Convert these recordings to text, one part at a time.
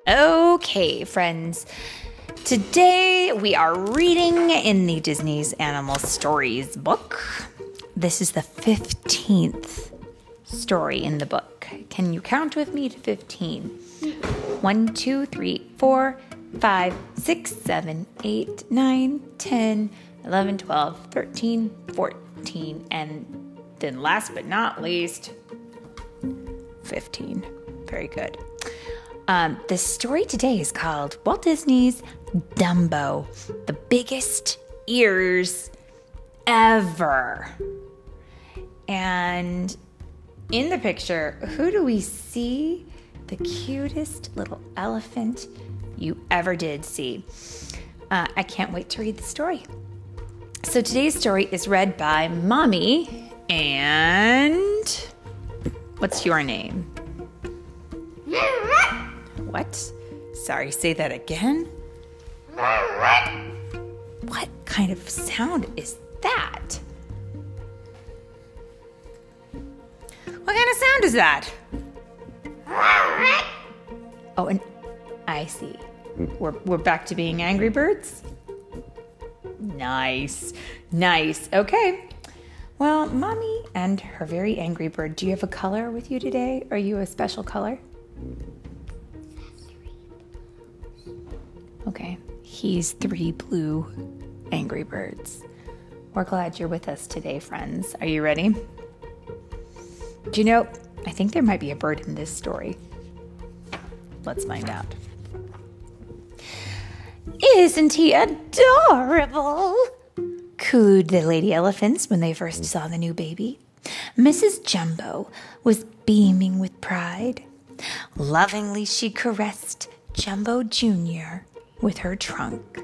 Okay, friends. Today we are reading in the Disney's Animal Stories book. This is the 15th story in the book. Can you count with me to 15? 1, 2, 3, 4, 5, 6, 7, 8, 9, 10, 11, 12, 13, 14, and then last but not least, 15. Very good. The story today is called Walt Disney's Dumbo, the biggest ears ever. And in the picture, who do we see? The cutest little elephant you ever did see. I can't wait to read the story. So today's story is read by Mommy, and what's your name? What? Sorry, say that again. What kind of sound is that? What kind of sound is that? Oh, and I see. We're back to being Angry Birds? Nice. Okay. Well, Mommy and her very angry bird, do you have a color with you today? Are you a special color? Okay, he's 3 blue angry birds. We're glad you're with us today, friends. Are you ready? Do you know, I think there might be a bird in this story. Let's find out. Isn't he adorable? Cooed the lady elephants when they first saw the new baby. Mrs. Jumbo was beaming with pride. Lovingly, she caressed Jumbo Jr. with her trunk.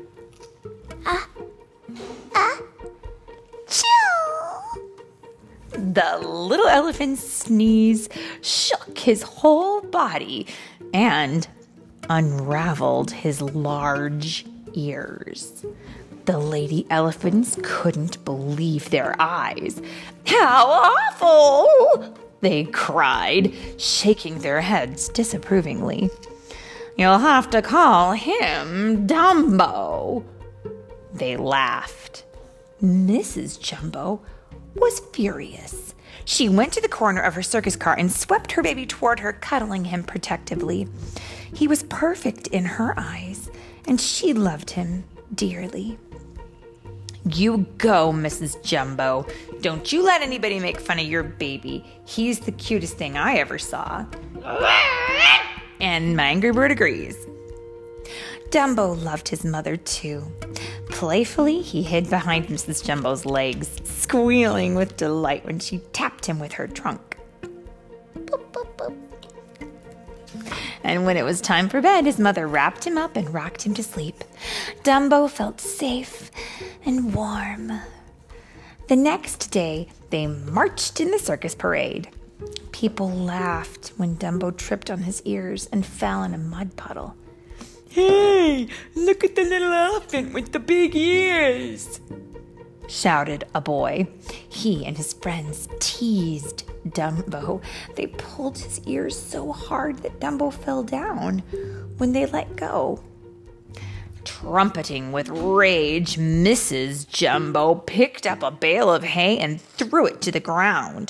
Choo! The little elephant's sneeze shook his whole body and unraveled his large ears. The lady elephants couldn't believe their eyes. How awful! They cried, shaking their heads disapprovingly. You'll have to call him Dumbo. They laughed. Mrs. Jumbo was furious. She went to the corner of her circus car and swept her baby toward her, cuddling him protectively. He was perfect in her eyes, and she loved him dearly. You go, Mrs. Jumbo. Don't you let anybody make fun of your baby. He's the cutest thing I ever saw. And my angry bird agrees. Dumbo loved his mother too. Playfully, he hid behind Mrs. Jumbo's legs, squealing with delight when she tapped him with her trunk. Boop, boop, boop. And when it was time for bed, his mother wrapped him up and rocked him to sleep. Dumbo felt safe and warm. The next day, they marched in the circus parade. People laughed when Dumbo tripped on his ears and fell in a mud puddle. Hey, look at the little elephant with the big ears, shouted a boy. He and his friends teased Dumbo. They pulled his ears so hard that Dumbo fell down when they let go. Trumpeting with rage, Mrs. Jumbo picked up a bale of hay and threw it to the ground.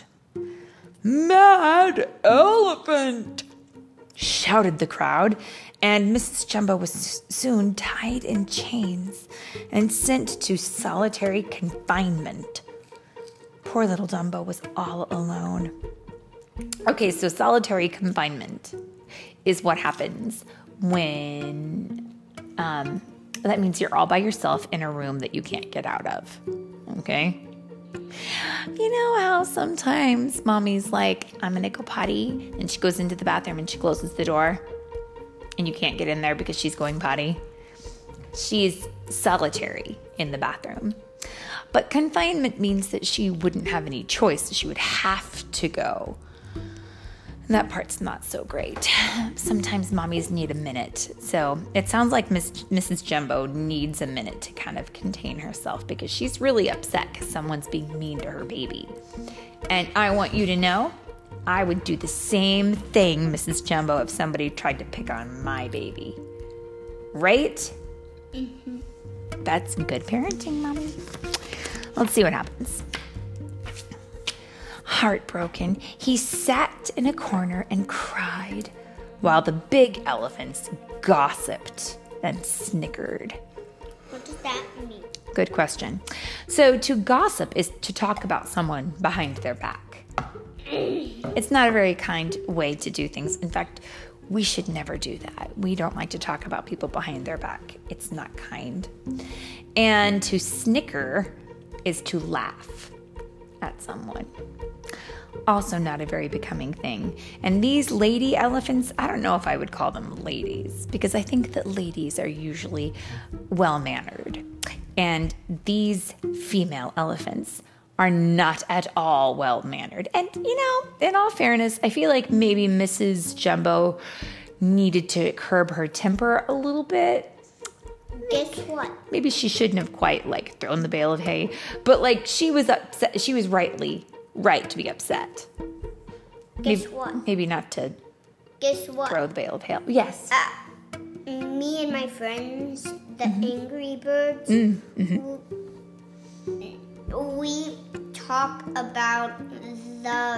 Mad elephant, shouted the crowd, and Mrs. Jumbo was soon tied in chains and sent to solitary confinement. Poor little Dumbo was all alone. Okay, so solitary confinement is what happens when, that means you're all by yourself in a room that you can't get out of, okay? You know how sometimes Mommy's like, I'm going to go potty, and she goes into the bathroom and she closes the door, and you can't get in there because she's going potty? She's solitary in the bathroom. But confinement means that she wouldn't have any choice. She would have to go. And that part's not so great. Sometimes mommies need a minute. So it sounds like Mrs. Jumbo needs a minute to kind of contain herself because she's really upset because someone's being mean to her baby. And I want you to know I would do the same thing, Mrs. Jumbo, if somebody tried to pick on my baby. Right? Mm-hmm. That's good parenting, Mommy. Let's see what happens. Heartbroken, he sat in a corner and cried while the big elephants gossiped and snickered. What does that mean? Good question. So to gossip is to talk about someone behind their back. It's not a very kind way to do things. In fact, we should never do that. We don't like to talk about people behind their back. It's not kind. And to snicker is to laugh at someone. Also not a very becoming thing. And these lady elephants, I don't know if I would call them ladies, because I think that ladies are usually well-mannered. And these female elephants are not at all well-mannered. And, in all fairness, I feel like maybe Mrs. Jumbo needed to curb her temper a little bit. Guess what? Maybe she shouldn't have quite, thrown the bale of hay. But, she was upset. She was right to be upset. Guess what? Maybe not to Guess what? throw the bale of hay. Yes. Me and my friends, the Angry Birds, we talk about the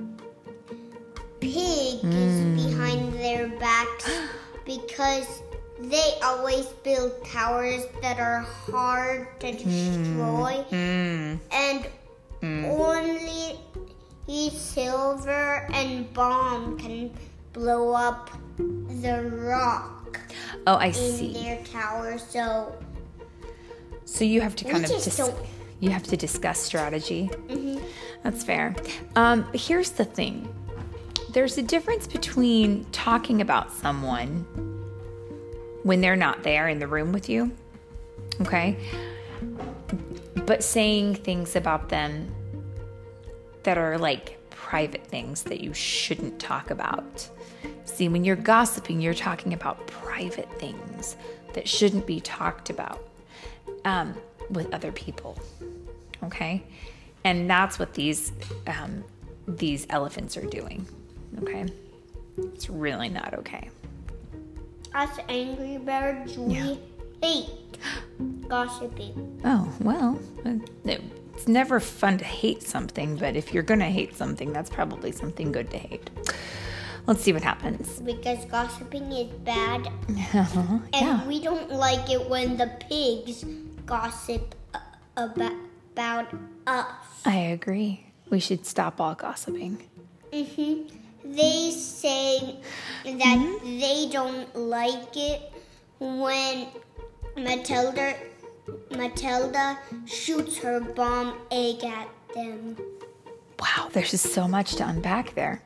pigs behind their backs because they always build towers that are hard to destroy. And only Silver and Bomb can blow up the rock. Oh, I see. In their tower, so you have to kind of you have to discuss strategy. That's fair. Here's the thing. There's a difference between talking about someone when they're not there in the room with you, okay? But saying things about them that are private things that you shouldn't talk about. See, when you're gossiping, you're talking about private things that shouldn't be talked about with other people, okay? And that's what these elephants are doing, okay? It's really not okay. Us Angry Birds, we hate gossiping. Oh, well, it's never fun to hate something, but if you're going to hate something, that's probably something good to hate. Let's see what happens. Because gossiping is bad. Yeah. And we don't like it when the pigs gossip about us. I agree. We should stop all gossiping. They say that they don't like it when Matilda shoots her bomb egg at them. Wow, there's just so much to unpack there.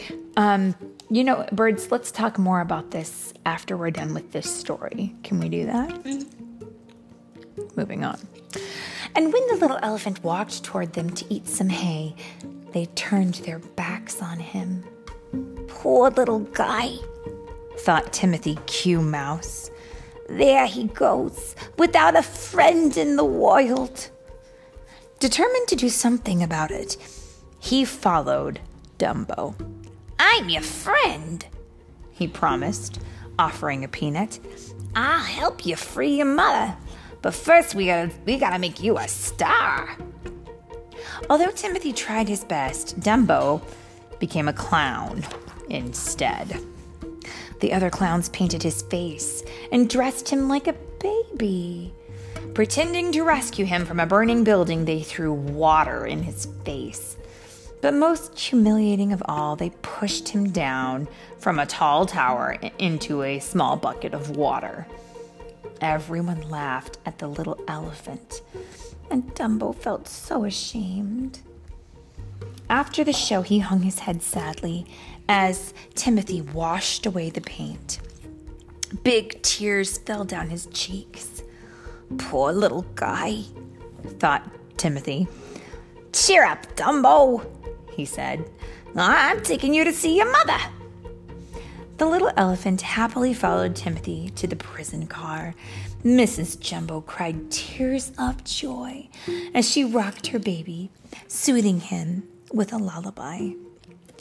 Birds, let's talk more about this after we're done with this story. Can we do that? Moving on. And when the little elephant walked toward them to eat some hay, they turned their backs on him. Poor little guy, thought Timothy Q. Mouse. There he goes, without a friend in the world. Determined to do something about it, he followed Dumbo. I'm your friend, he promised, offering a peanut. I'll help you free your mother, but first we gotta make you a star. Although Timothy tried his best, Dumbo became a clown instead. The other clowns painted his face and dressed him like a baby. Pretending to rescue him from a burning building, they threw water in his face. But most humiliating of all, they pushed him down from a tall tower into a small bucket of water. Everyone laughed at the little elephant, and Dumbo felt so ashamed. After the show, he hung his head sadly as Timothy washed away the paint. Big tears fell down his cheeks. Poor little guy, thought Timothy. Cheer up, Dumbo, he said. I'm taking you to see your mother. The little elephant happily followed Timothy to the prison car. Mrs. Jumbo cried tears of joy as she rocked her baby, soothing him with a lullaby.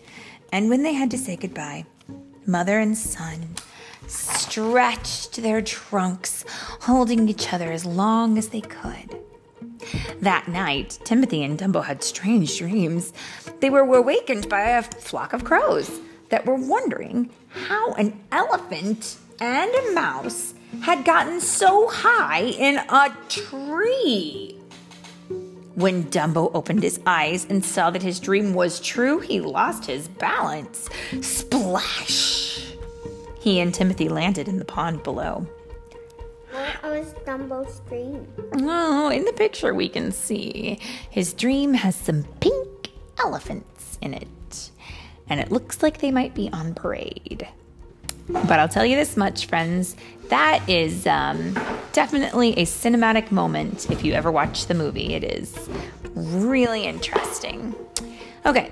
And when they had to say goodbye, mother and son stretched their trunks, holding each other as long as they could. That night, Timothy and Dumbo had strange dreams. They were awakened by a flock of crows that were wondering how an elephant and a mouse had gotten so high in a tree. When Dumbo opened his eyes and saw that his dream was true, he lost his balance. Splash! He and Timothy landed in the pond below. What was Dumbo's dream? Oh, in the picture we can see his dream has some pink elephants in it. And it looks like they might be on parade. But I'll tell you this much, friends. That is definitely a cinematic moment if you ever watch the movie. It is really interesting. Okay.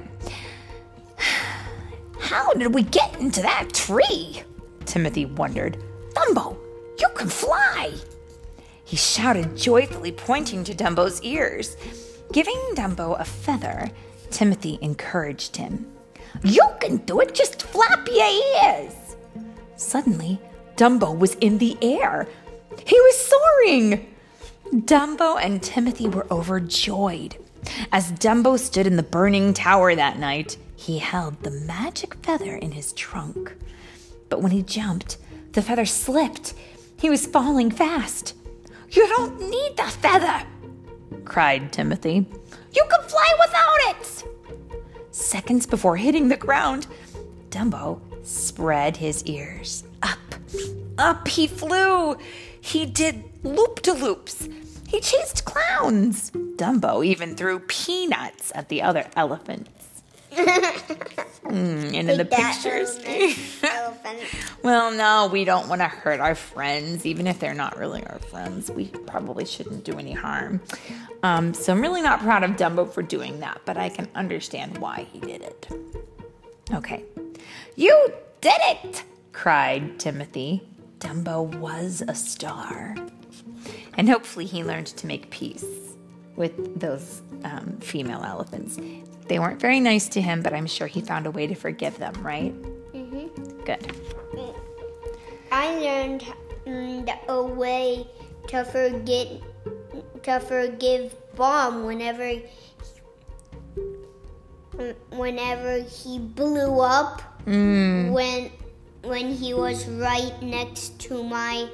How did we get into that tree? Timothy wondered. Dumbo, you can fly! He shouted joyfully, pointing to Dumbo's ears. Giving Dumbo a feather, Timothy encouraged him. You can do it, just flap your ears! Suddenly, Dumbo was in the air. He was soaring! Dumbo and Timothy were overjoyed. As Dumbo stood in the burning tower that night, he held the magic feather in his trunk. But when he jumped, the feather slipped. He was falling fast. You don't need the feather, cried Timothy. You can fly without it! Seconds before hitting the ground, Dumbo spread his ears. Up he flew. He did loop-de-loops. He chased clowns. Dumbo even threw peanuts at the other elephants. And in the pictures... Well, no, we don't want to hurt our friends, even if they're not really our friends. We probably shouldn't do any harm. So I'm really not proud of Dumbo for doing that, but I can understand why he did it. Okay. You did it! Cried Timothy. Dumbo was a star. And hopefully he learned to make peace with those female elephants. They weren't very nice to him, but I'm sure he found a way to forgive them, right? Mm-hmm. Good. I learned a way to forgive Bomb whenever he blew up when he was right next to my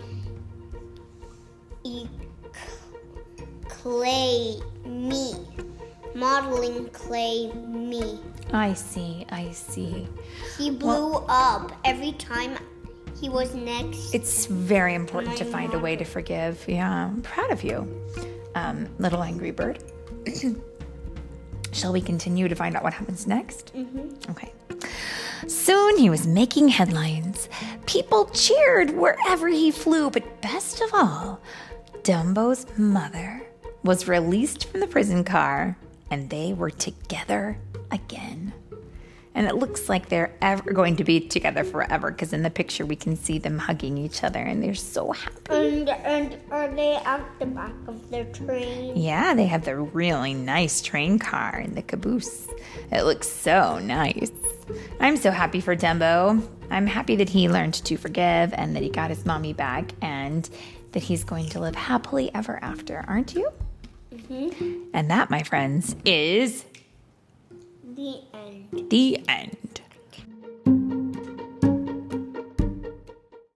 modeling clay me. I see. He blew up every time he was next. It's very important to find a way to forgive. Yeah, I'm proud of you, little angry bird. Shall we continue to find out what happens next? Mm-hmm. Okay. Soon he was making headlines. People cheered wherever he flew, but best of all, Dumbo's mother was released from the prison car, and they were together again. And it looks like they're ever going to be together forever, because in the picture we can see them hugging each other, and they're so happy. And are they at the back of their train? Yeah, they have the really nice train car and the caboose. It looks so nice. I'm so happy for Dumbo. I'm happy that he learned to forgive and that he got his mommy back and that he's going to live happily ever after, aren't you? Mm-hmm. And that, my friends, is the end. The end.